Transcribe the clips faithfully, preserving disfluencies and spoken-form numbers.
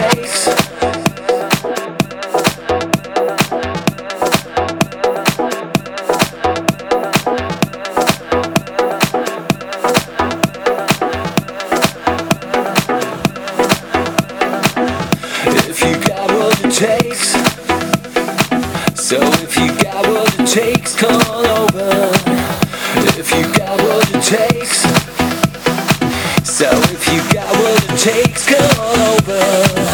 takes. If you got what it takes, so if you got what it takes, come on over. If you got what it takes, so if you got what it takes, come on over.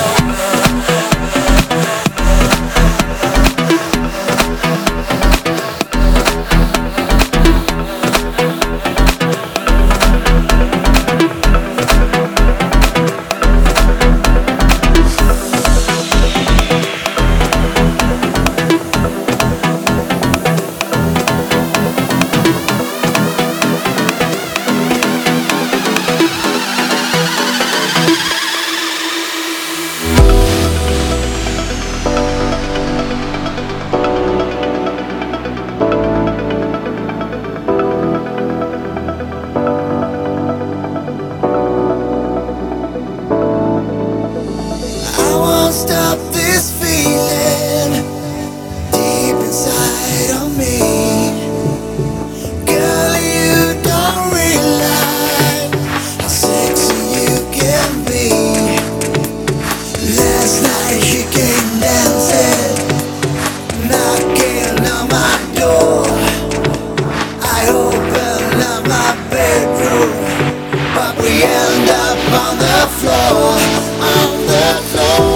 Stop this feeling deep inside of me. Girl, you don't realize how sexy you can be. Last night she came dancing, knocking on my door. I opened up my bedroom, but we end up on the floor, on the floor.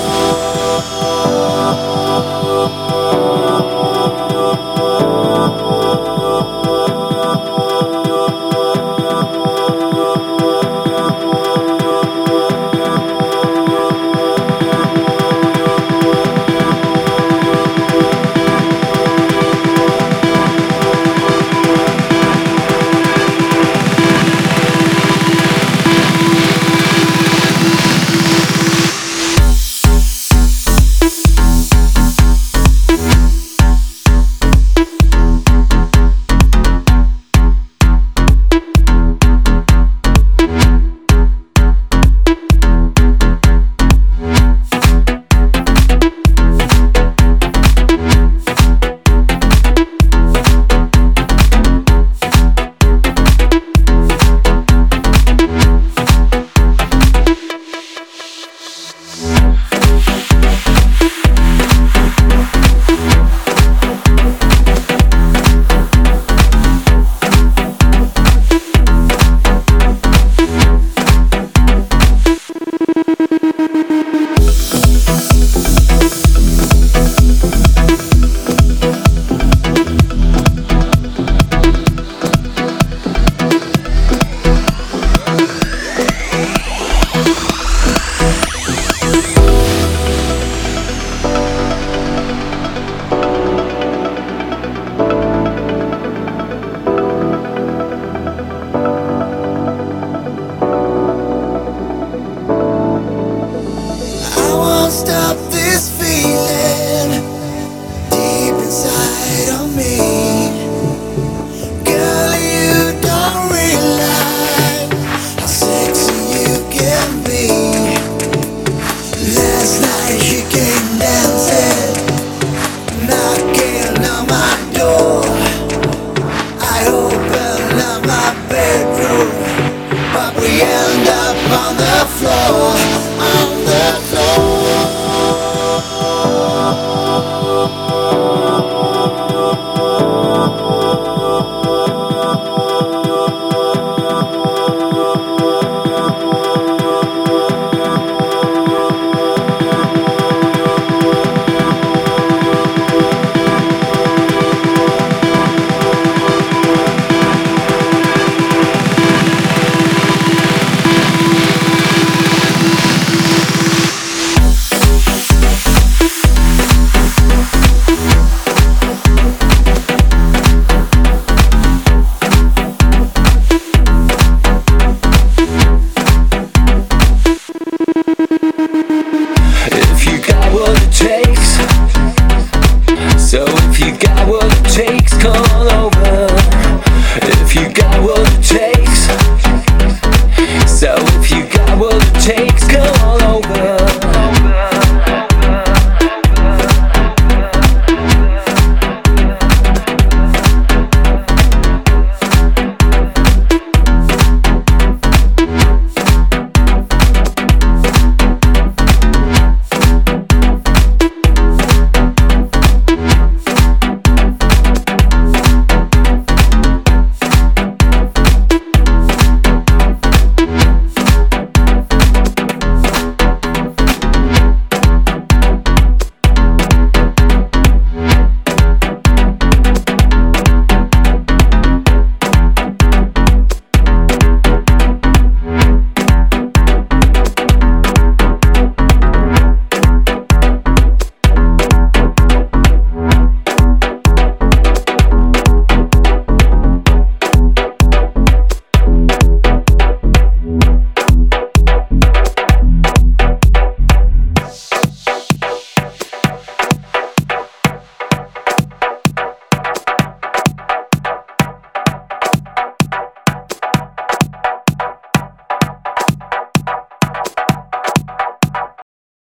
Stop this feeling deep inside of me. Girl, you don't realize how sexy you can be. Last night she came dancing, knocking on my door. I opened up my bedroom, but we end up on the floor.